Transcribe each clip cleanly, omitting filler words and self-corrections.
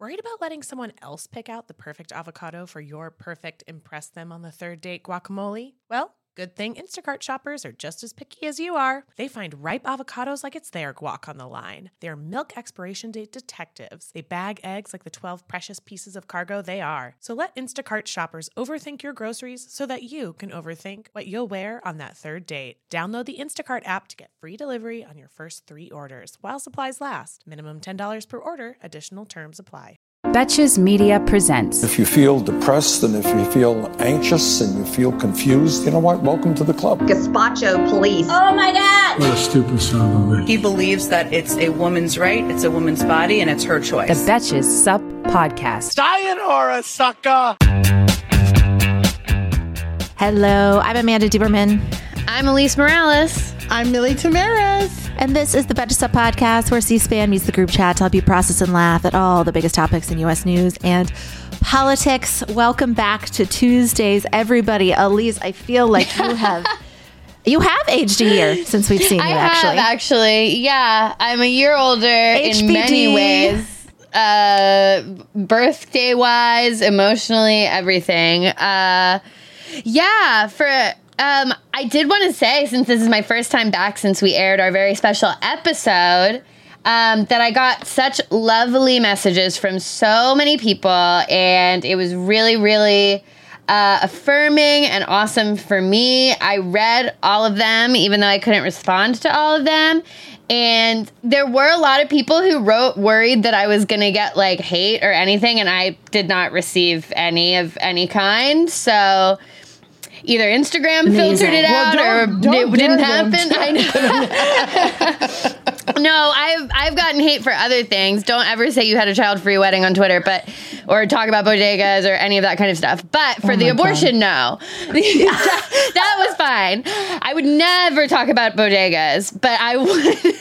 Worried about letting someone else pick out the perfect avocado for your perfect impress them on the third date guacamole? Well, good thing Instacart shoppers are just as picky as you are. They find ripe avocados like it's their guac on the line. They're milk expiration date detectives. They bag eggs like the 12 precious pieces of cargo they are. So let Instacart shoppers overthink your groceries so that you can overthink what you'll wear on that third date. Download the Instacart app to get free delivery on your first 3 orders while supplies last. Minimum $10 per order. Additional terms apply. Betches Media presents. If you feel depressed and if you feel anxious and you feel confused, you know what? Welcome to the club. Gazpacho police. Oh my God! What a stupid son of a bitch. He believes that it's a woman's right, it's a woman's body, and it's her choice. The Betches Sup Podcast. Sayonara, sucker! Hello, I'm Amanda Duberman. I'm Elise Morales. I'm Millie Tamaris. And this is the Betches Sup Podcast, where C-SPAN meets the group chat to help you process and laugh at all the biggest topics in U.S. news and politics. Welcome back to Tuesdays, everybody. Elise, I feel like you have aged a year since we've seen you, actually. I have, actually. Yeah, I'm a year older HBD. In many ways. Birthday-wise, emotionally, everything. I did want to say, since this is my first time back since we aired our very special episode, that I got such lovely messages from so many people, and it was really, really affirming and awesome for me. I read all of them, even though I couldn't respond to all of them. And there were a lot of people who wrote worried that I was going to get like hate or anything, and I did not receive any of any kind. So either Instagram filtered it out or it didn't happen. I know. No, I've gotten hate for other things. Don't ever say you had a child-free wedding on Twitter, or talk about bodegas or any of that kind of stuff. But for the abortion, no. that was fine. I would never talk about bodegas, but I would.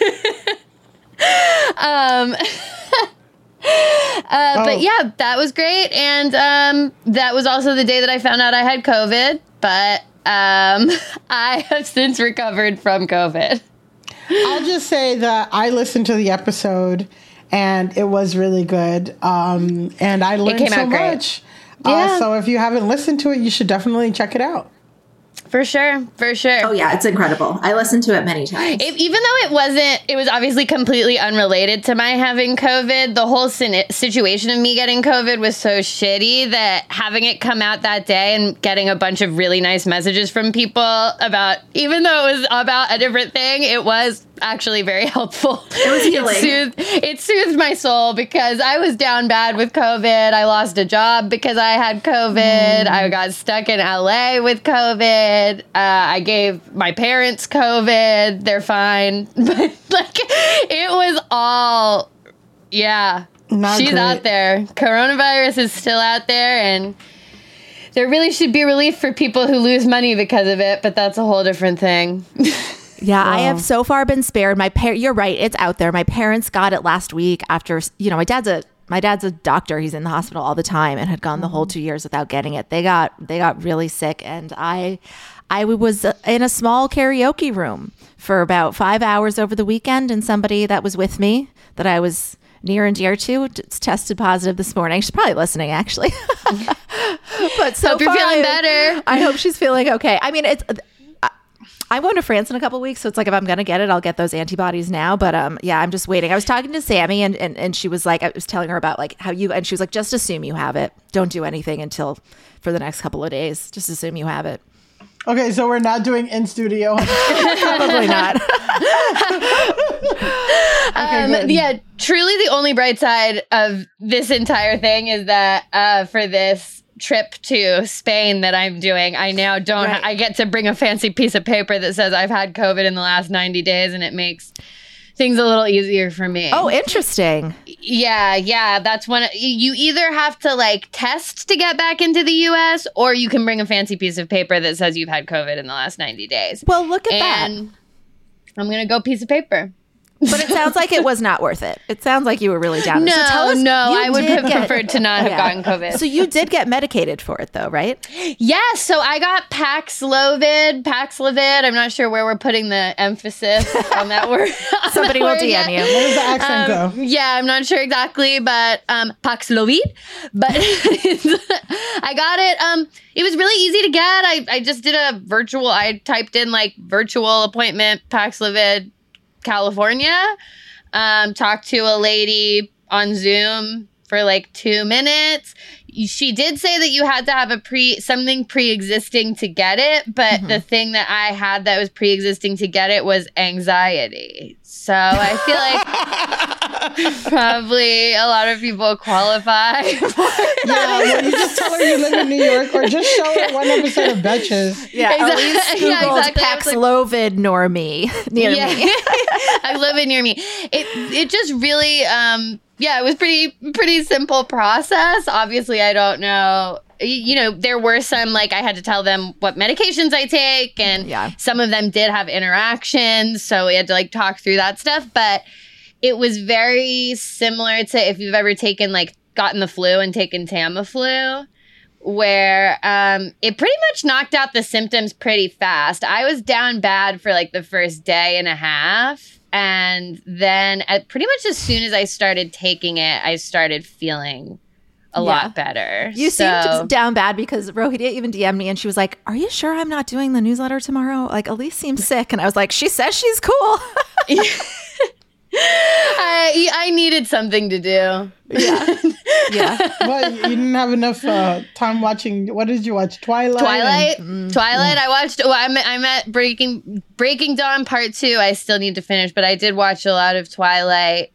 But yeah, that was great. And that was also the day that I found out I had COVID. But I have since recovered from COVID. I'll just say that I listened to the episode and it was really good. And I learned so much. Yeah. So if you haven't listened to it, you should definitely check it out. For sure. Oh, yeah, it's incredible. I listened to it many times. Even though it was obviously completely unrelated to my having COVID, the whole situation of me getting COVID was so shitty that having it come out that day and getting a bunch of really nice messages from people about, even though it was about a different thing, it was actually very helpful. It was healing. It soothed my soul because I was down bad with COVID. I lost a job because I had COVID. I got stuck in LA with COVID. I gave my parents COVID. They're fine. But it was all, yeah. She's out there. Coronavirus is still out there, and there really should be relief for people who lose money because of it, but that's a whole different thing. Yeah, I have so far been spared. You're right, it's out there. My parents got it last week after, my dad's a doctor. He's in the hospital all the time and had gone the whole 2 years without getting it. They got really sick, and I was in a small karaoke room for about 5 hours over the weekend, and somebody that was with me that I was near and dear to tested positive this morning. She's probably listening, actually. But so hope you're feeling better. I hope she's feeling okay. I mean, I'm going to France in a couple of weeks, so it's like if I'm going to get it, I'll get those antibodies now. But yeah, I'm just waiting. I was talking to Sammy, and she was like, I was telling her about like and she was like, just assume you have it. Don't do anything until for the next couple of days. Just assume you have it. Okay, so we're not doing in studio. Probably not. Yeah, truly the only bright side of this entire thing is that for this trip to Spain that I'm doing, I now don't I get to bring a fancy piece of paper that says I've had COVID in the last 90 days, and it makes things a little easier for me. Oh, interesting. Yeah, that's one. You either have to like test to get back into the US, or you can bring a fancy piece of paper that says you've had COVID in the last 90 days. Well, look at that. I'm going to go piece of paper. But it sounds like it was not worth it. It sounds like you were really down. No, so tell us, I would have preferred to not have gotten COVID. So you did get medicated for it, though, right? Yes. So I got Paxlovid. I'm not sure where we're putting the emphasis on that word. Somebody will DM you. Where does the accent go? Yeah, I'm not sure exactly, but Paxlovid. But I got it. It was really easy to get. I just did a virtual. I typed in like virtual appointment Paxlovid, California. Talked to a lady on Zoom for like 2 minutes. She did say that you had to have something pre-existing to get it, but the thing that I had that was pre-existing to get it was anxiety. So I feel like probably a lot of people qualify for it. Well, you just tell her you live in New York, or just show her one episode of Betches. Yeah, exactly. Paxlovid near me. Paxlovid near me. It just really, it was pretty simple process. Obviously, I don't know. You know, there were some, like, I had to tell them what medications I take, and some of them did have interactions, so we had to, like, talk through that stuff. But it was very similar to if you've ever gotten the flu and taken Tamiflu, where it pretty much knocked out the symptoms pretty fast. I was down bad for, like, the first day and a half. And then pretty much as soon as I started taking it, I started feeling a lot better. You seemed down bad because Rohita even DM'd me and she was like, "Are you sure I'm not doing the newsletter tomorrow? Like, Elise seems sick." And I was like, "She says she's cool." I needed something to do. Yeah. Well, you didn't have enough time watching. What did you watch? Twilight. Twilight. I watched. Well, I'm at Breaking Dawn Part 2. I still need to finish, but I did watch a lot of Twilight.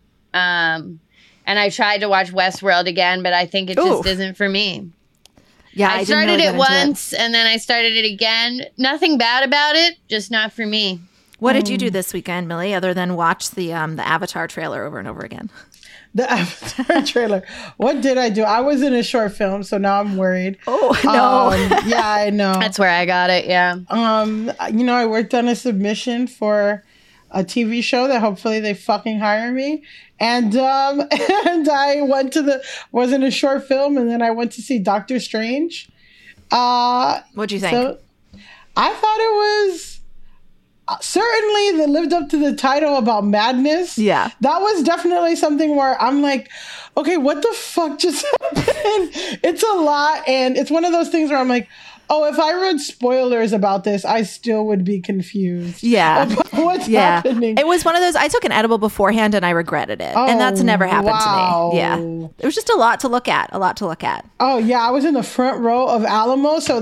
And I tried to watch Westworld again, but I think it just isn't for me. Yeah, I started it once, and then I started it again. Nothing bad about it, just not for me. What did you do this weekend, Millie, other than watch the Avatar trailer over and over again? The Avatar trailer. What did I do? I was in a short film, so now I'm worried. Oh, no. Yeah, I know. That's where I got it, yeah. I worked on a submission for a TV show that hopefully they fucking hire me. And I was in a short film, and then I went to see Doctor Strange. What'd you think? So I thought it was certainly that lived up to the title about madness. Yeah. That was definitely something where I'm like, okay, what the fuck just happened? It's a lot. And it's one of those things where I'm like, oh, if I read spoilers about this, I still would be confused. Yeah. About what's happening. It was one of those, I took an edible beforehand and I regretted it. And that's never happened to me. Yeah. It was just a lot to look at. Oh, yeah. I was in the front row of Alamo. So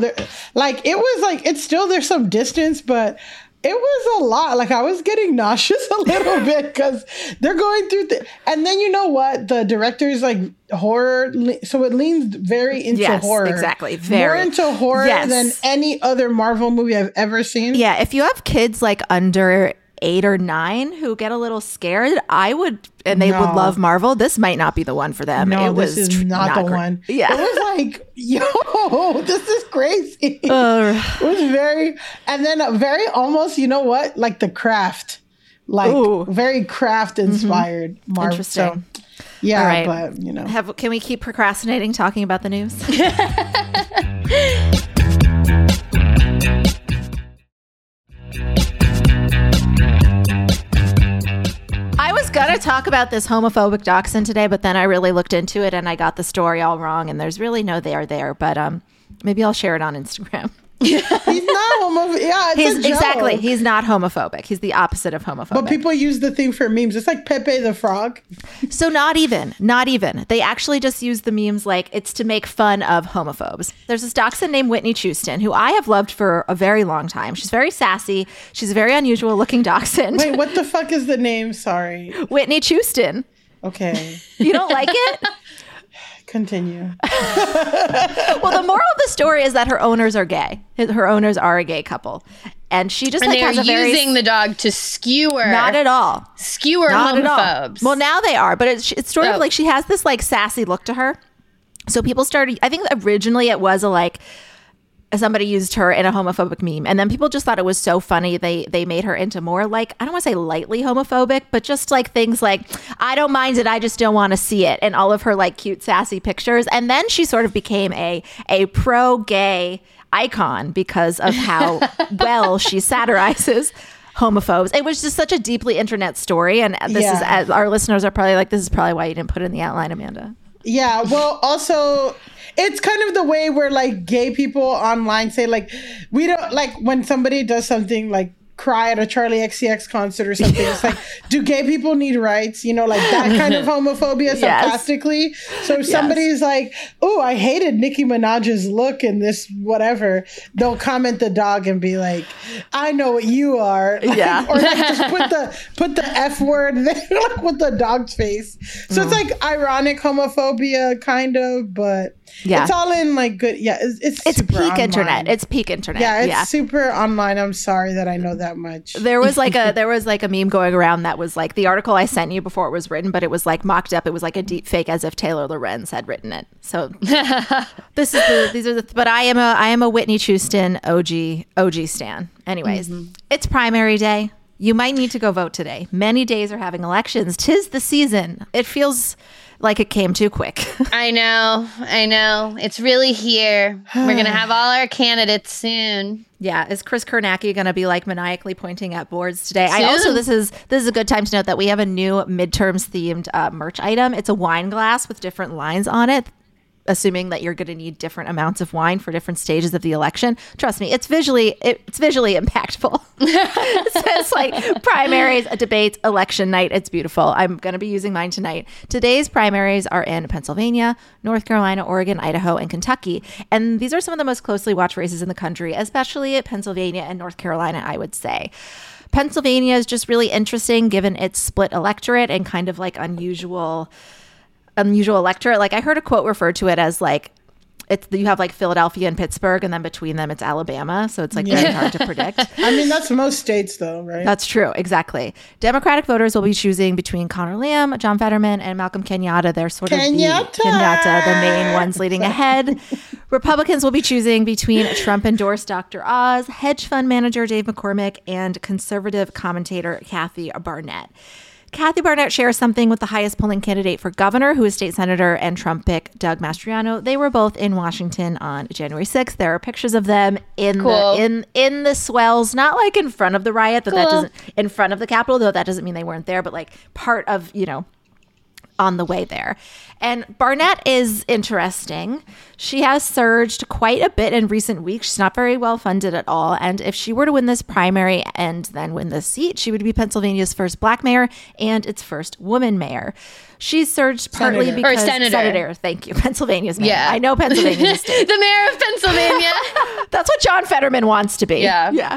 there's some distance, but it was a lot. Like, I was getting nauseous a little bit because they're going through and then you know what? The director's like horror. So it leans very into horror. Exactly. More into horror than any other Marvel movie I've ever seen. Yeah. If you have kids like under 8 or 9 who get a little scared, they would love Marvel. This might not be the one for them. No, this is not the one. Yeah. It was like, yo, this is crazy. It was very, and then very almost, you know what? Like The Craft. Like very Craft inspired Marvel. Interesting. So, yeah, all right. But you know. Can we keep procrastinating talking about the news? I was gonna talk about this homophobic dachshund today, but then I really looked into it and I got the story all wrong, and there's really no there. But maybe I'll share it on Instagram. He's not homophobic. Yeah, it's a joke. Exactly. He's not homophobic. He's the opposite of homophobic. But people use the thing for memes. It's like Pepe the Frog. So not even. They actually just use the memes like it's to make fun of homophobes. There's this dachshund named Whitney Houston, who I have loved for a very long time. She's very sassy. She's a very unusual looking dachshund. Wait, what the fuck is the name? Sorry. Whitney Houston. Okay. You don't like it? Continue. Well, the moral of the story is that her owners are gay. Her owners are a gay couple. And she just has a very... using the dog to skewer... Not at all. Skewer not homophobes. Well, now they are. But it's sort of like she has this like sassy look to her. So people started... I think originally it was a like... somebody used her in a homophobic meme, and then people just thought it was so funny they made her into more like, I don't want to say lightly homophobic, but just like things like, I don't mind it, I just don't want to see it, and all of her like cute sassy pictures. And then she sort of became a pro-gay icon because of how well she satirizes homophobes. It was just such a deeply internet story, and this is, as our listeners are probably like, this is probably why you didn't put it in the outline, Amanda. Yeah, well, also, it's kind of the way where like gay people online say like, we don't like when somebody does something like cry at a Charlie XCX concert or something. It's like, do gay people need rights? You know, like that kind of homophobia sarcastically. So if somebody's like, oh, I hated Nicki Minaj's look in this whatever, they'll comment the dog and be like, I know what you are. Like, or like just put the F word there, like with the dog's face. So it's like ironic homophobia kind of, but it's all in like good. Yeah, it's peak online. internet. It's peak internet. Yeah, it's super online. I'm sorry that I know that much. There was like a meme going around that was like the article I sent you before it was written, but it was like mocked up. It was like a deep fake as if Taylor Lorenz had written it. So but I am a Whitney Houston OG stan. Anyways, it's primary day. You might need to go vote today. Many days are having elections. 'Tis the season. It feels like it came too quick. I know. It's really here. We're going to have all our candidates soon. Yeah. Is Chris Kernacki going to be like maniacally pointing at boards today? This is a good time to note that we have a new midterms themed merch item. It's a wine glass with different lines on it, assuming that you're going to need different amounts of wine for different stages of the election. Trust me, it's visually impactful. It says like primaries, debates, election night. It's beautiful. I'm going to be using mine tonight. Today's primaries are in Pennsylvania, North Carolina, Oregon, Idaho, and Kentucky. And these are some of the most closely watched races in the country, especially Pennsylvania and North Carolina, I would say. Pennsylvania is just really interesting given its split electorate and kind of like unusual electorate. Like I heard a quote refer to it as like, you have like Philadelphia and Pittsburgh, and then between them it's Alabama. So it's like very hard to predict. I mean, that's most states though, right? That's true. Exactly. Democratic voters will be choosing between Conor Lamb, John Fetterman, and Malcolm Kenyatta. They're sort of the main ones leading ahead. Republicans will be choosing between Trump-endorsed Dr. Oz, hedge fund manager Dave McCormick, and conservative commentator Kathy Barnett. Kathy Barnett shares something with the highest polling candidate for governor, who is state senator and Trump pick Doug Mastriano. They were both in Washington on January 6th. There are pictures of them in the swells, not like in front of the riot, but that doesn't, in front of the Capitol, though that doesn't mean they weren't there, but like part of, on the way there. And Barnett is interesting. She has surged quite a bit in recent weeks. She's not very well funded at all. And if she were to win this primary and then win this seat, she would be Pennsylvania's first black mayor and its first woman mayor. She's surged partly because Senator. Thank you. Pennsylvania's mayor. Yeah. I know Pennsylvania's a state. The mayor of Pennsylvania. That's what John Fetterman wants to be. Yeah.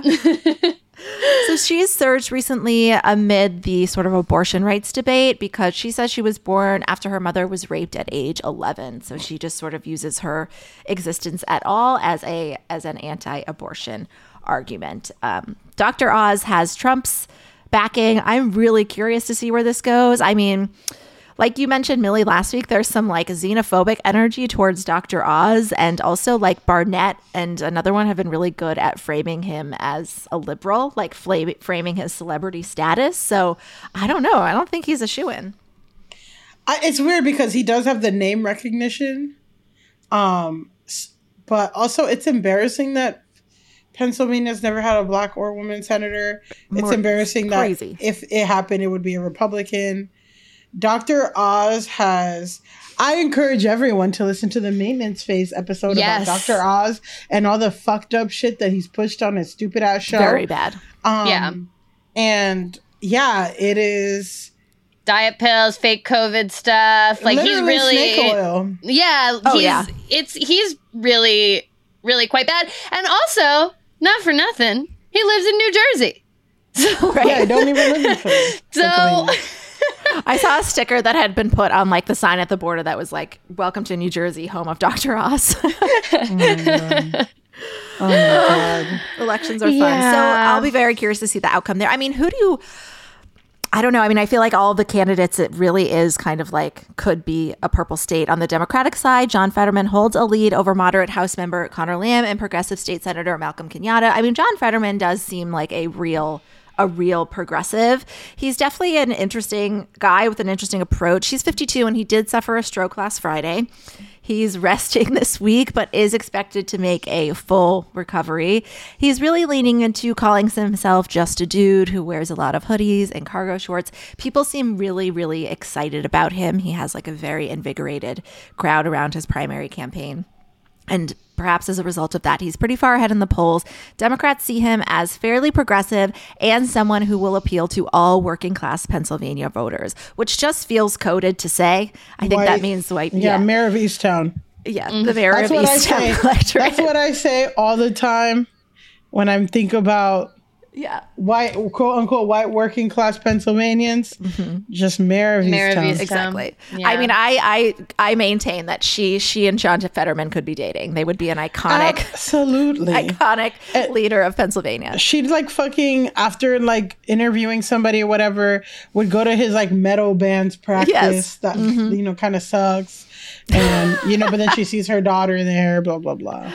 So she's surged recently amid the sort of abortion rights debate because she says she was born after her mother was raped at age 11. So she just sort of uses her existence at all as an anti-abortion argument. Dr. Oz has Trump's backing. I'm really curious to see where this goes. I mean, like you mentioned, Millie, last week, there's some like xenophobic energy towards Dr. Oz, and also like Barnett and another one have been really good at framing him as a liberal, like framing his celebrity status. So I don't know. I don't think he's a shoo-in. It's weird because he does have the name recognition. But also it's embarrassing that Pennsylvania's never had a black or woman senator. It's embarrassing that if it happened, it would be a Republican. Dr. Oz I encourage everyone to listen to the Maintenance Phase episode about Dr. Oz and all the fucked up shit that he's pushed on his stupid ass show. Very bad. And it is diet pills, fake COVID stuff. Like he's really snake oil. Yeah. He's really, really quite bad. And also, not for nothing, he lives in New Jersey. So, yeah, I don't even live in Philly. So I saw a sticker that had been put on like the sign at the border that was like, "Welcome to New Jersey, home of Dr. Oz." Oh my God. Elections are fun. So I'll be very curious to see the outcome there. I mean, I don't know. I mean, I feel like all the candidates, it really is kind of like could be a purple state. On the Democratic side, John Fetterman holds a lead over moderate House member Conor Lamb and progressive state senator Malcolm Kenyatta. I mean, John Fetterman does seem like a real progressive. He's definitely an interesting guy with an interesting approach. He's 52 and he did suffer a stroke last Friday. He's resting this week, but is expected to make a full recovery. He's really leaning into calling himself just a dude who wears a lot of hoodies and cargo shorts. People seem really, really excited about him. He has like a very invigorated crowd around his primary campaign. And perhaps as a result of that, he's pretty far ahead in the polls. Democrats see him as fairly progressive and someone who will appeal to all working class Pennsylvania voters, which just feels coded to say. I think that means white. Yeah, mayor of Easttown. Yeah, the mayor of Easttown electorate. That's what I say all the time when I'm thinking about white, quote unquote, white working class Pennsylvanians. Just mayor of Easttown. Exactly. Yeah. I mean, I maintain that she and John Fetterman could be dating. They would be an iconic, iconic leader of Pennsylvania. She'd like fucking after like interviewing somebody or whatever would go to his like metal band's practice that you know kind of sucks. And you know, but then she sees her daughter there, blah blah blah.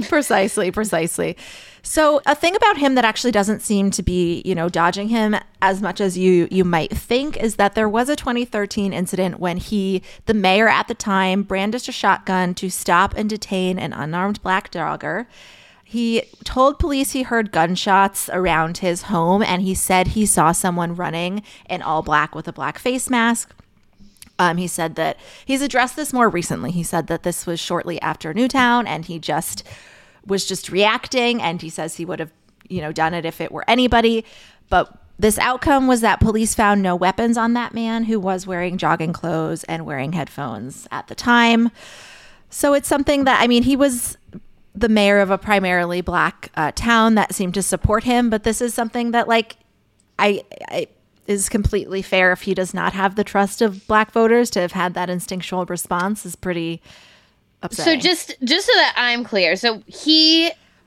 Precisely. So a thing about him that actually doesn't seem to be, you know, dodging him as much as you might think is that there was a 2013 incident when the mayor at the time, brandished a shotgun to stop and detain an unarmed black jogger. He told police he heard gunshots around his home, and he said he saw someone running in all black with a black face mask. He said that he's addressed this more recently. He said that this was shortly after Newtown, and he was just reacting, and he says he would have, you know, done it if it were anybody. But this outcome was that police found no weapons on that man, who was wearing jogging clothes and wearing headphones at the time. So it's something that, I mean, he was the mayor of a primarily black town that seemed to support him, but this is something that, like, I is completely fair if he does not have the trust of black voters. To have had that instinctual response is pretty upsetting. So just so that I'm clear, so he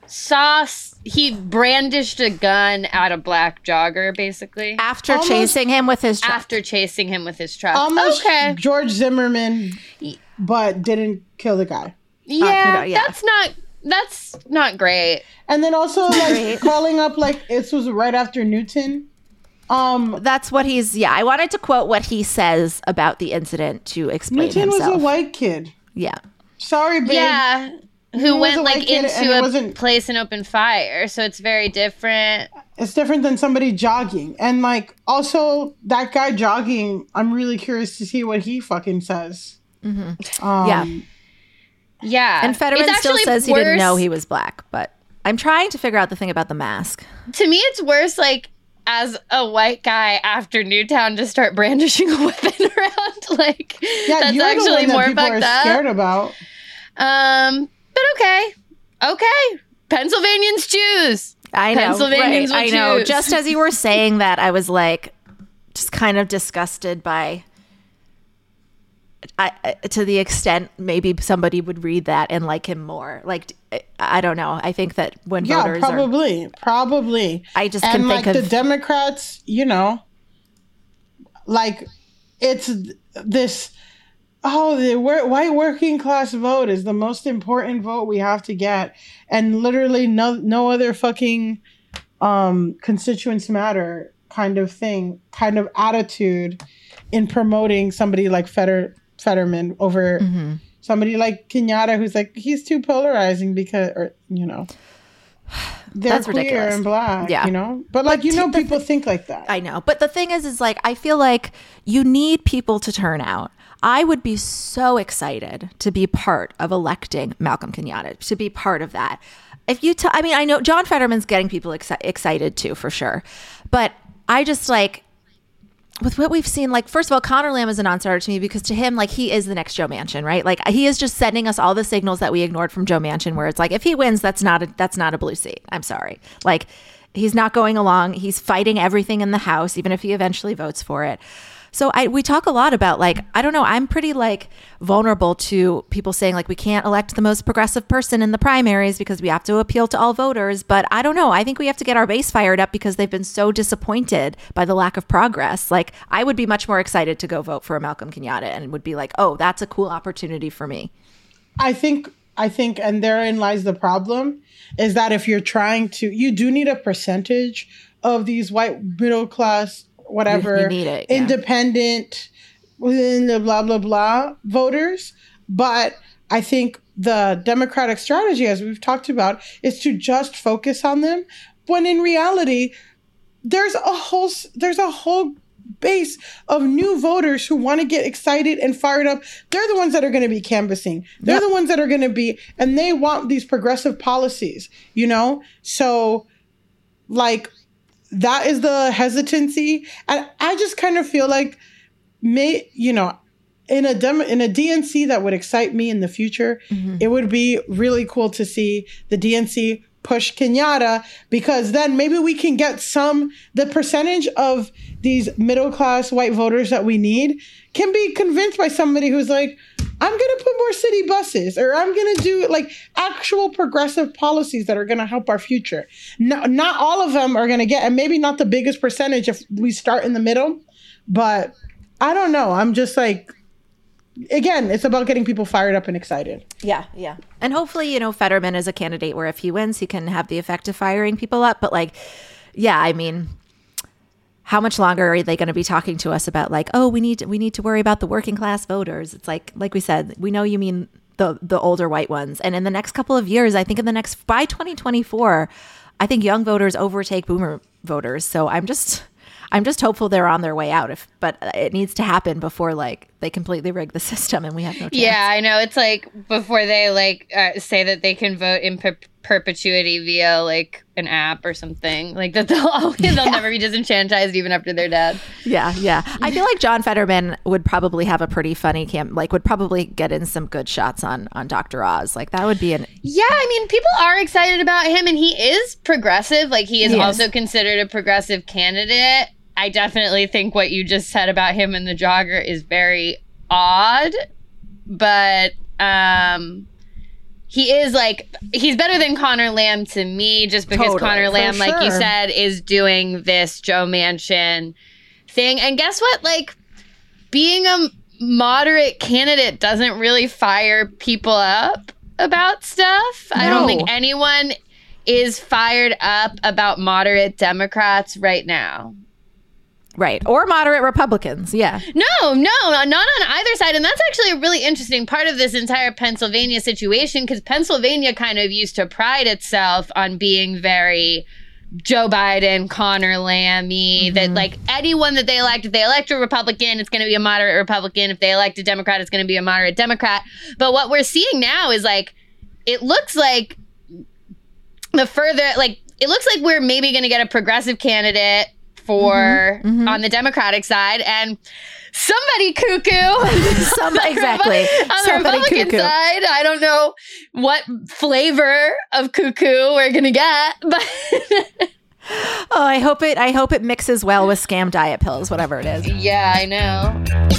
brandished a gun at a black jogger, basically after chasing him with his truck. Almost George Zimmerman, but didn't kill the guy. That's not great. And then also like calling up like this was right after Newton. That's what I wanted to quote what he says about the incident to explain Newton himself. Was a white kid. Yeah. Sorry, babe. Yeah. Who went like into a place and opened fire. So it's very different. It's different than somebody jogging. And like also that guy jogging, I'm really curious to see what he fucking says. Mm-hmm. Yeah. And Fetterman still says he didn't know he was black, but I'm trying to figure out the thing about the mask. To me, it's worse like as a white guy after Newtown to start brandishing a weapon around. Like, that's actually more fucked up. Scared about. But okay. Pennsylvanians choose. I know. Pennsylvanians will I know. choose. Just as you were saying that, I was like, just kind of disgusted by. To the extent maybe somebody would read that and like him more. Like, I don't know. I think that when voters probably. I just can think of the Democrats, you know, like it's this. Oh, the white working class vote is the most important vote we have to get, and literally no other fucking constituents matter kind of thing, kind of attitude in promoting somebody like Fetterman over somebody like Kenyatta, who's like, he's too polarizing because, or, you know, they're That's queer ridiculous. and black, Yeah. you know? But like, people think like that. I know. But the thing is like, I feel like you need people to turn out. I would be so excited to be part of electing Malcolm Kenyatta, to be part of that. If you, I mean, I know John Fetterman's getting people excited too, for sure. But I just like, with what we've seen, like, first of all, Conor Lamb is a non-starter to me because to him, like, he is the next Joe Manchin, right? Like, he is just sending us all the signals that we ignored from Joe Manchin, where it's like, if he wins, that's not a blue seat. I'm sorry. Like, he's not going along. He's fighting everything in the House, even if he eventually votes for it. So we talk a lot about like, I don't know, I'm pretty like vulnerable to people saying like we can't elect the most progressive person in the primaries because we have to appeal to all voters. But I don't know. I think we have to get our base fired up because they've been so disappointed by the lack of progress. Like I would be much more excited to go vote for Malcolm Kenyatta and would be like, oh, that's a cool opportunity for me. I think, and therein lies the problem, is that if you're trying to, you do need a percentage of these white middle class, whatever, you need it, yeah. Independent, within the blah, blah, blah voters. But I think the Democratic strategy, as we've talked about, is to just focus on them. When in reality, there's a whole base of new voters who want to get excited and fired up. They're the ones that are going to be canvassing. They're the ones that are going to be, and they want these progressive policies, you know? So like that is the hesitancy. And I just kind of feel like in a DNC that would excite me in the future, it would be really cool to see the DNC push Kenyatta, because then maybe we can get the percentage of these middle-class white voters that we need can be convinced by somebody who's like, I'm going to put more city buses, or I'm going to do like actual progressive policies that are going to help our future. No, not all of them are going to get, and maybe not the biggest percentage if we start in the middle, but I don't know. I'm just like, again, it's about getting people fired up and excited. Yeah. And hopefully, Fetterman is a candidate where if he wins, he can have the effect of firing people up. But like, yeah, I mean, how much longer are they going to be talking to us about like, oh, we need to worry about the working class voters? It's like we said, we know you mean the older white ones. And in the next couple of years, I think by 2024, I think young voters overtake boomer voters. So I'm just hopeful they're on their way out. But it needs to happen before like they completely rig the system and we have no chance. Yeah, I know. It's like before they like say that they can vote in perpetuity via like an app or something, like that they'll never be disenfranchised even after they're dead. Yeah. I feel like John Fetterman would probably have a pretty funny would probably get in some good shots on Dr. Oz. Like that would be Yeah, I mean, people are excited about him and he is progressive. Like he is also considered a progressive candidate. I definitely think what you just said about him and the jogger is very odd, but he is like, he's better than Connor Lamb to me, just because totally, Connor Lamb, like you said, is doing this Joe Manchin thing. And guess what? Like, being a moderate candidate doesn't really fire people up about stuff. No. I don't think anyone is fired up about moderate Democrats right now. Right. Or moderate Republicans. Yeah. No, not on either side. And that's actually a really interesting part of this entire Pennsylvania situation, because Pennsylvania kind of used to pride itself on being very Joe Biden, Connor Lamb-y, that like anyone that they elect, if they elect a Republican, it's going to be a moderate Republican. If they elect a Democrat, it's going to be a moderate Democrat. But what we're seeing now is like, it looks like it looks like we're maybe going to get a progressive candidate for on the Democratic side, and somebody cuckoo. Exactly. On the Republican side, I don't know what flavor of cuckoo we're gonna get, but oh, I hope it mixes well with scam diet pills, whatever it is. Yeah, I know.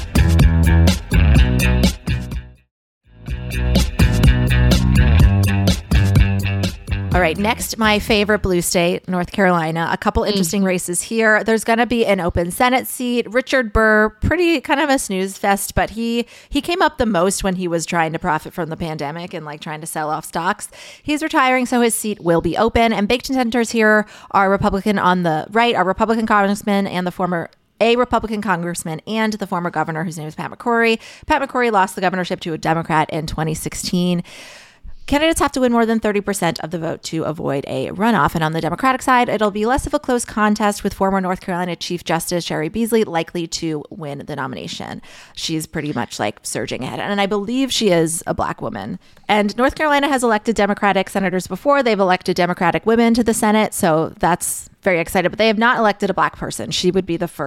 All right, next, my favorite blue state, North Carolina. A couple interesting races here. There's going to be an open Senate seat. Richard Burr, pretty kind of a snooze fest, but he came up the most when he was trying to profit from the pandemic and like trying to sell off stocks. He's retiring, so his seat will be open. And big contenders here are Republican on the right, our Republican congressman and a Republican congressman and the former governor, whose name is Pat McCrory. Pat McCrory lost the governorship to a Democrat in 2016. Candidates have to win more than 30% of the vote to avoid a runoff. And on the Democratic side, it'll be less of a close contest, with former North Carolina Chief Justice Cheri Beasley likely to win the nomination. She's pretty much like surging ahead. And I believe she is a Black woman. And North Carolina has elected Democratic senators before. They've elected Democratic women to the Senate. So that's very exciting. But they have not elected a Black person. She would be the first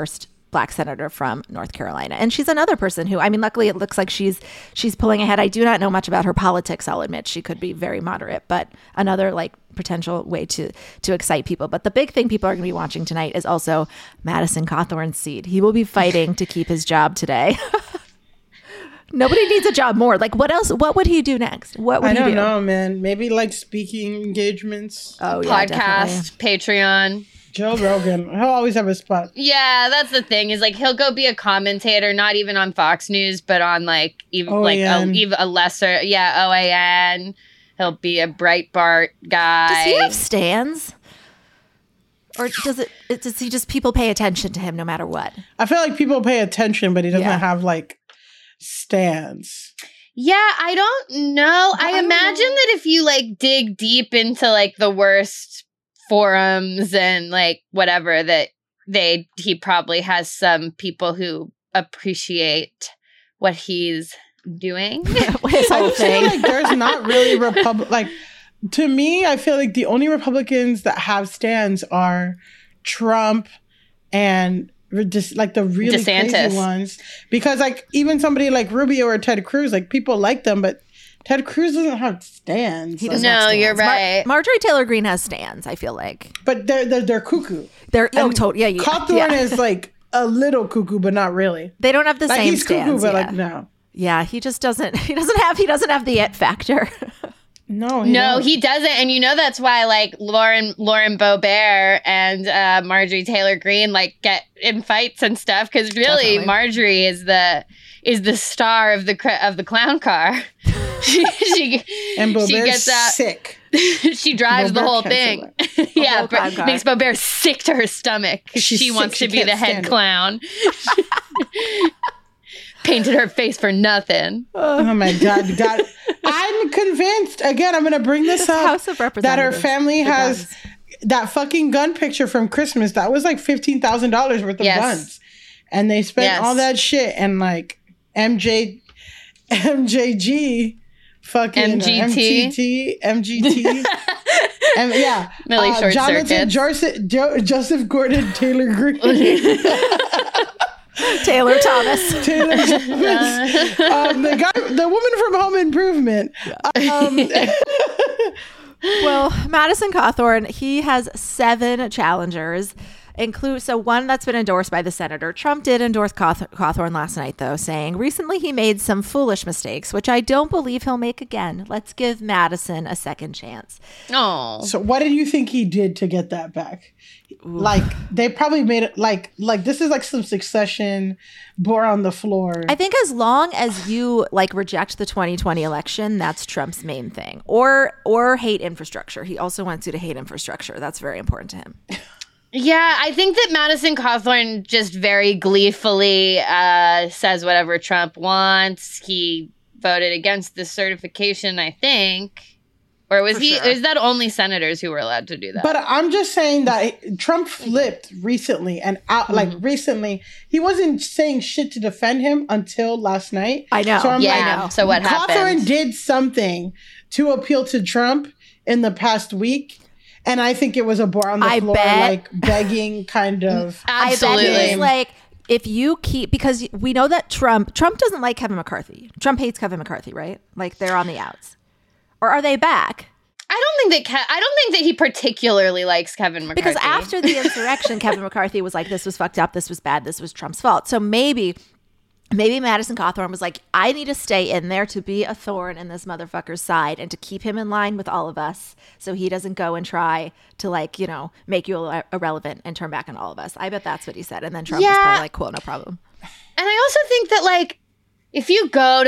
Black senator from North Carolina. And she's another person who, I mean, luckily it looks like she's pulling ahead. I do not know much about her politics, I'll admit. She could be very moderate, but another like potential way to excite people. But the big thing people are going to be watching tonight is also Madison Cawthorn's seat. He will be fighting to keep his job today. Nobody needs a job more. Like, what else? What would he do next? What would he do? I don't know, man. Maybe like speaking engagements. Oh, yeah, podcast, definitely. Patreon. Joe Rogan. He'll always have a spot. Yeah, that's the thing. Is like he'll go be a commentator, not even on Fox News, but on like even OAN. a lesser, OAN. He'll be a Breitbart guy. Does he have stands? Or does he just people pay attention to him no matter what? I feel like people pay attention, but he doesn't have like stands. Yeah, I don't know. I imagine that if you like dig deep into like the worst forums and like whatever, that he probably has some people who appreciate what he's doing. His whole thing. Like there's not really like to me, I feel like the only Republicans that have stands are Trump and just like the really DeSantis. crazy ones. Because like even somebody like Rubio or Ted Cruz, like people like them, but Ted Cruz doesn't have stands. He doesn't have stands. You're right. Marjorie Taylor Greene has stands, I feel like. But they're cuckoo. They're totally. Yeah. Cawthorn is like a little cuckoo, but not really. They don't have the like same he's stands. Cuckoo, but like no. Yeah, he just doesn't. He doesn't have the it factor. No, he doesn't. And you know that's why like Lauren Boebert and Marjorie Taylor Greene like get in fights and stuff, because really Definitely. Marjorie is the star of the clown car. And Boebert's she gets out sick. She drives the whole thing. Yeah, makes Boebert sick to her stomach. She wants to be the head clown. Painted her face for nothing. Oh my God. I'm convinced, again, I'm going to bring this up, House of Representatives, that her family has that fucking gun picture from Christmas. That was like $15,000 worth of guns. And they spent all that shit, and like MJG, fucking MGT. And yeah. Millie Short Jonathan Joseph Gordon Taylor Greene. Taylor Thomas. The woman from Home Improvement. Well, Madison Cawthorn, he has 7 challengers, so one that's been endorsed by the senator. Trump did endorse Cawthorn last night, though, saying recently he made some foolish mistakes, which I don't believe he'll make again. Let's give Madison a second chance. Oh. So what did you think he did to get that back? Ooh. Like they probably made it like this is like some Succession bore on the floor. I think as long as you like reject the 2020 election, that's Trump's main thing. Or hate infrastructure. He also wants you to hate infrastructure. That's very important to him. Yeah, I think that Madison Cawthorn just very gleefully says whatever Trump wants. He voted against the certification, I think. Or was is that only senators who were allowed to do that? But I'm just saying that Trump flipped recently, and recently he wasn't saying shit to defend him until last night. I know. So I know. So what happened? Cawthorn did something to appeal to Trump in the past week. And I think it was a bore on the floor, like begging kind of. Absolutely. I bet it was like, if you keep, because we know that Trump doesn't like Kevin McCarthy. Trump hates Kevin McCarthy, right? Like they're on the outs. Or are they back? I don't think that he particularly likes Kevin McCarthy. Because after the insurrection, Kevin McCarthy was like, this was fucked up, this was bad, this was Trump's fault. So maybe Madison Cawthorn was like, I need to stay in there to be a thorn in this motherfucker's side and to keep him in line with all of us so he doesn't go and try to like, make you irrelevant and turn back on all of us. I bet that's what he said. And then Trump was probably like, cool, no problem. And I also think that like, if you go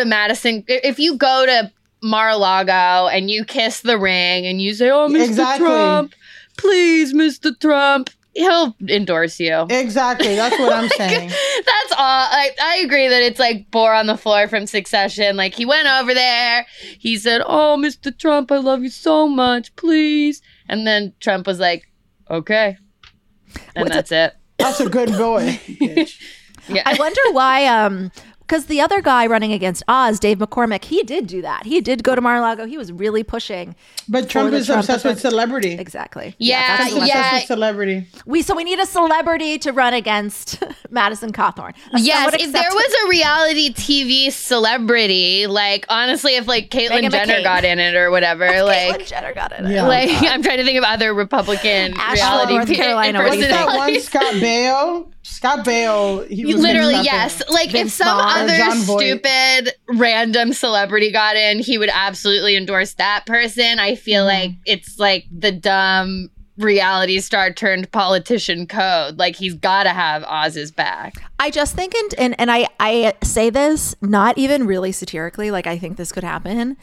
to Mar-a-Lago and you kiss the ring and you say, oh, Mr. Trump, please, Mr. Trump, he'll endorse you. Exactly. That's what I'm saying. That's all. I agree that it's like bore on the floor from Succession. Like he went over there. He said, oh, Mr. Trump, I love you so much. Please. And then Trump was like, okay. And that's it. That's a good boy. Yeah. I wonder why, because the other guy running against Oz, Dave McCormick, he did do that. He did go to Mar-a-Lago. He was really pushing. But Trump is obsessed with celebrity. Exactly. Yeah. Obsessed with celebrity. So we need a celebrity to run against Madison Cawthorn. Yes, if there was a reality TV celebrity, like honestly, if like Caitlyn Jenner got in it or whatever, like Caitlyn Jenner got in it. Yeah. Like I'm trying to think of other Republican reality North Carolina. What do you think? One Scott Baio. Scott Baio. He was literally yes. Like Vince if some Vaughn, other stupid random celebrity got in, he would absolutely endorse that person. I feel like it's like the dumb reality star turned politician code. Like he's got to have Oz's back. I just think, and I say this not even really satirically, like I think this could happen.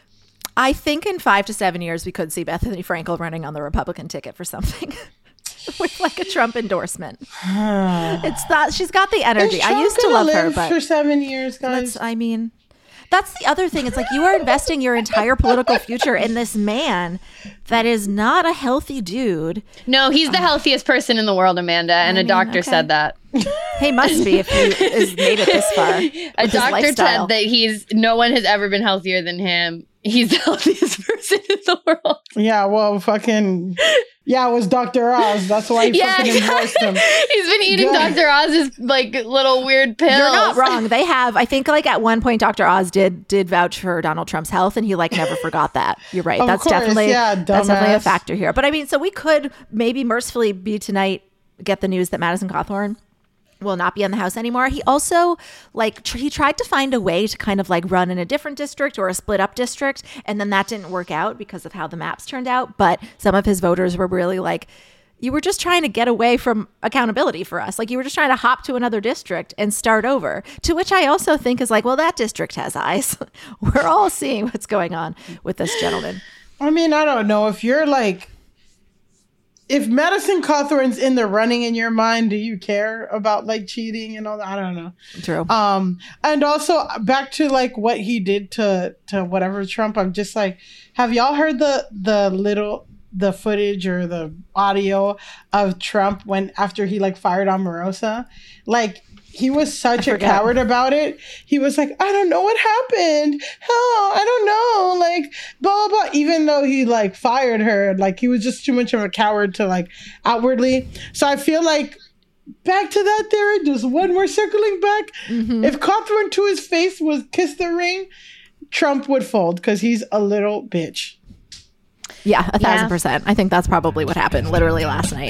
I think in 5 to 7 years we could see Bethany Frankel running on the Republican ticket for something. With like a Trump endorsement. It's that she's got the energy. I used to love her, but for 7 years, guys. That's the other thing. It's like you are investing your entire political future in this man that is not a healthy dude. No, he's the healthiest person in the world, Amanda, and a doctor said that. He must be if he has made it this far. A doctor said that no one has ever been healthier than him. He's the healthiest person in the world. Yeah, well, fucking... Yeah, it was Dr. Oz. That's why he fucking endorsed him. He's been eating Dr. Oz's like little weird pills. You're not wrong. They have. I think like at one point Dr. Oz did vouch for Donald Trump's health, and he like never forgot that. You're right. That's definitely a factor here. But I mean, so we could maybe mercifully be tonight get the news that Madison Cawthorn will not be in the House anymore. He also like he tried to find a way to kind of like run in a different district or a split up district, and then that didn't work out because of how the maps turned out. But some of his voters were really like, you were just trying to get away from accountability for us. Like you were just trying to hop to another district and start over. To which I also think is like, well, that district has eyes. We're all seeing what's going on with this gentleman. I mean, I don't know if you're like, if Madison Cawthorn's in the running in your mind, do you care about like cheating and all that? I don't know. True. And also back to like what he did to whatever Trump. I'm just like, have y'all heard the footage or the audio of Trump after he like fired Omarosa? Like he was such a coward about it. He was like, I don't know what happened. Oh, I don't know. Like, blah, blah, blah. Even though he like fired her, like he was just too much of a coward to like outwardly. So I feel like back to that theory, just one more circling back. Mm-hmm. If Cawthorn to his face was kiss the ring, Trump would fold because he's a little bitch. Yeah, 1,000%. I think that's probably what happened literally last night.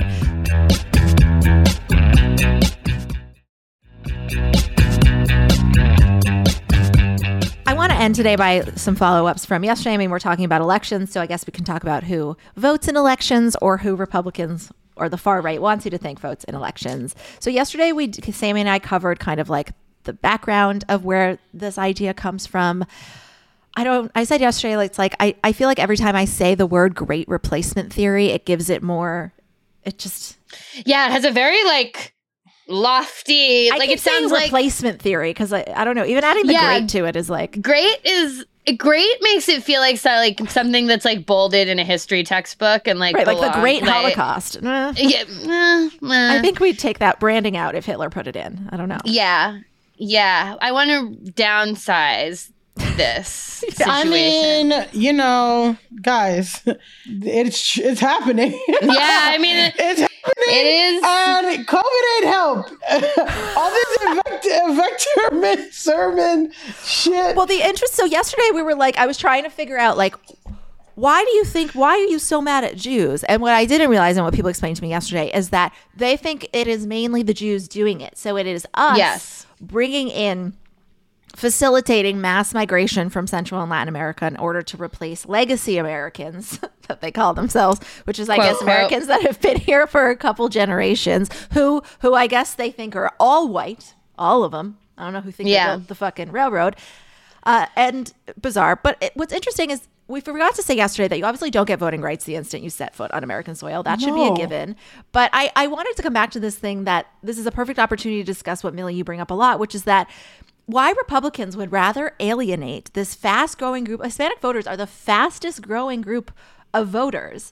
I want to end today by some follow-ups from yesterday. I mean, we're talking about elections, so I guess we can talk about who votes in elections or who Republicans or the far right wants you to think votes in elections. So yesterday, Sammy and I covered kind of like the background of where this idea comes from. I said yesterday, it's like, I feel like every time I say the word great replacement theory, it gives it more, it just... Yeah, it has a very like... lofty, like it sounds like replacement theory because I don't know, even adding the great to it is like great makes it feel like something that's like bolded in a history textbook and like right, like the Great Holocaust. I think we'd take that branding out if Hitler put it in. I don't know. Yeah, I want to downsize this situation. I mean, you know, guys, it's happening. Yeah, I mean, it's happening. It is. And COVID ain't help. All this vector sermon shit. Well, so yesterday we were like, I was trying to figure out like, why are you so mad at Jews? And what I didn't realize and what people explained to me yesterday is that they think it is mainly the Jews doing it. So it is us bringing in, facilitating mass migration from Central and Latin America in order to replace legacy Americans that they call themselves, which is, I guess, Americans that have been here for a couple generations, who I guess they think are all white, all of them. I don't know who think they built the fucking railroad. And bizarre. But what's interesting is we forgot to say yesterday that you obviously don't get voting rights the instant you set foot on American soil. That should be a given. But I wanted to come back to this thing that this is a perfect opportunity to discuss what, Millie, you bring up a lot, which is that why Republicans would rather alienate this fast-growing group. Hispanic voters are the fastest-growing group of voters.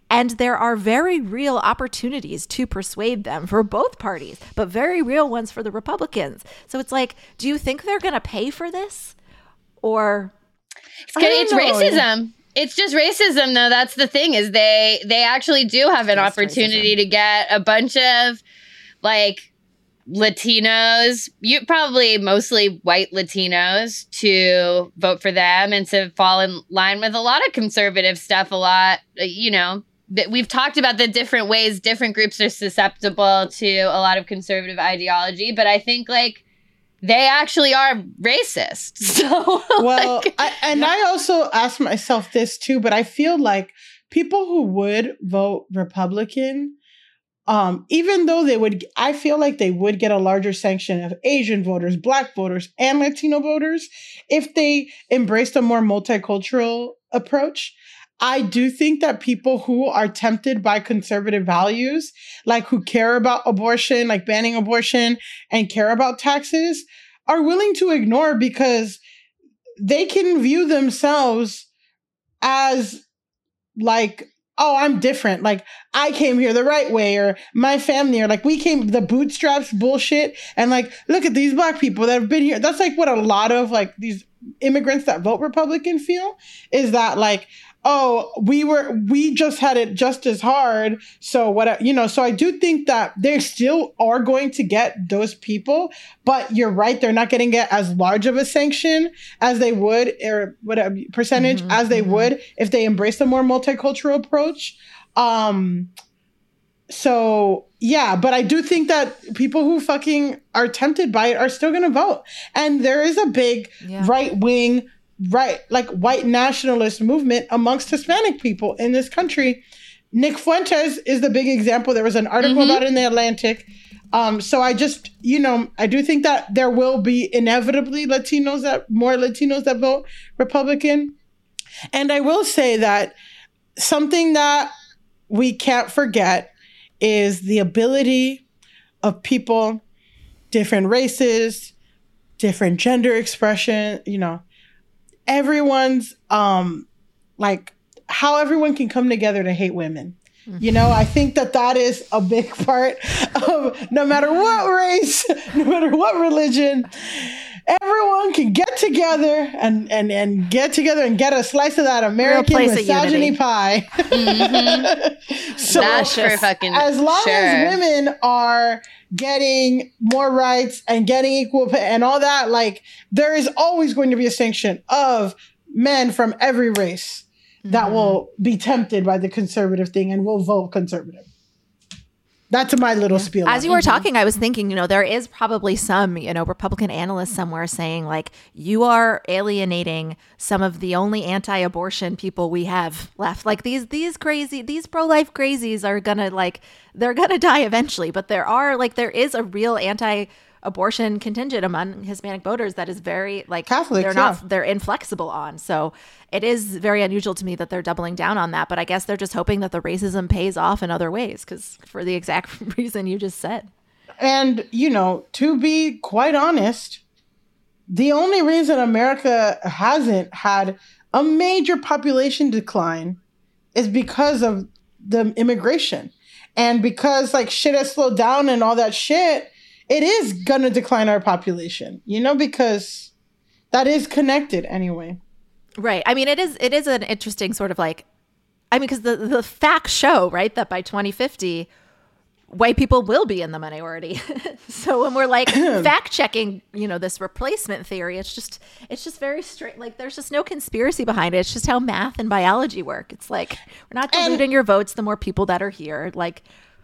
And there are very real opportunities to persuade them for both parties, but very real ones for the Republicans. So it's like, do you think they're going to pay for this? Or it's racism. It's just racism, though. That's the thing, is they actually do have an opportunity to get a bunch of like Latinos, you probably mostly white Latinos, to vote for them and to fall in line with a lot of conservative stuff. A lot, we've talked about the different ways different groups are susceptible to a lot of conservative ideology, but I think like they actually are racist. So, well, I also ask myself this too, but I feel like people who would vote Republican, even though I feel like they would get a larger sanction of Asian voters, Black voters, and Latino voters if they embraced a more multicultural approach. I do think that people who are tempted by conservative values, like who care about abortion, like banning abortion, and care about taxes, are willing to ignore because they can view themselves as like, oh, I'm different. Like, I came here the right way, or my family, or like we came the bootstraps bullshit. And like, look at these Black people that have been here. That's like what a lot of like these immigrants that vote Republican feel, is that like, oh, we just had it just as hard. So so I do think that they still are going to get those people, but you're right. They're not getting it as large of a sanction as they would, or whatever percentage as they would if they embraced a more multicultural approach. So yeah, but I do think that people who fucking are tempted by it are still going to vote. And there is a big right-wing, like white nationalist movement amongst Hispanic people in this country. Nick Fuentes is the big example. There was an article about it in The Atlantic. So I just, I do think that there will be inevitably more Latinos that vote Republican. And I will say that something that we can't forget is the ability of people, different races, different gender expression, everyone's like how everyone can come together to hate women. I think that is a big part of no matter what race, no matter what religion, everyone can get together and get a slice of that American misogyny pie. So that's for fucking as long as women are getting more rights and getting equal pay and all that, like there is always going to be a sanction of men from every race that will be tempted by the conservative thing and will vote conservative. That's my little spiel. As you were talking, I was thinking, there is probably some, Republican analysts somewhere saying like, you are alienating some of the only anti-abortion people we have left. Like these pro-life crazies are gonna they're gonna die eventually. But there is a real anti-abortion contingent among Hispanic voters that is very Catholics, they're inflexible on. So it is very unusual to me that they're doubling down on that. But I guess they're just hoping that the racism pays off in other ways, because for the exact reason you just said. And, to be quite honest, the only reason America hasn't had a major population decline is because of the immigration. And because shit has slowed down and all that shit, it is going to decline our population, because that is connected anyway. Right. I mean, it is an interesting sort of because the facts show, right, that by 2050, white people will be in the minority. So when we're fact checking, this replacement theory, it's just very straight. There's just no conspiracy behind it. It's just how math and biology work. It's we're not diluting your votes. The more people that are here, But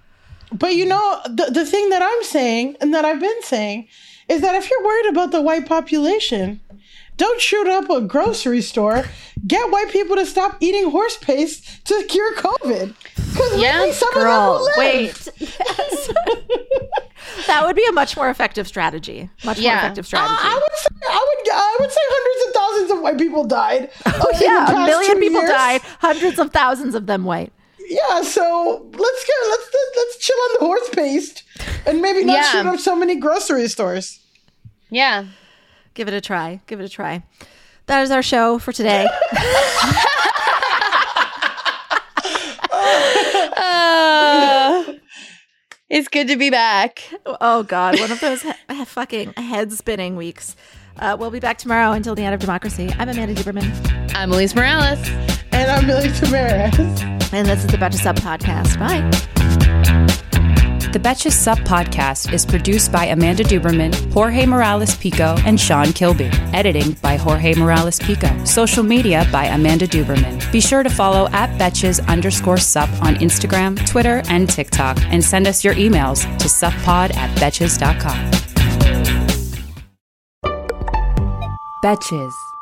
the thing that I'm saying and that I've been saying is that if you're worried about the white population, don't shoot up a grocery store. Get white people to stop eating horse paste to cure COVID. Because some of them will live. Wait. Yes. That would be a much more effective strategy. More effective strategy. I would say hundreds of thousands of white people died. A million people died. Hundreds of thousands of them white. Yeah, so let's chill on the horse paste and maybe not shoot up so many grocery stores. Yeah. Give it a try. That is our show for today. It's good to be back. Oh, God. One of those fucking head-spinning weeks. We'll be back tomorrow until the end of democracy. I'm Amanda Duberman. I'm Elise Morales. And I'm Billy Tamaris. And this is the Betches Sup Podcast. Bye. The Betches Sup Podcast is produced by Amanda Duberman, Jorge Morales Pico, and Sean Kilby. Editing by Jorge Morales Pico. Social media by Amanda Duberman. Be sure to follow @Betches_Sup on Instagram, Twitter, and TikTok, and send us your emails to suppod@betches.com. Betches.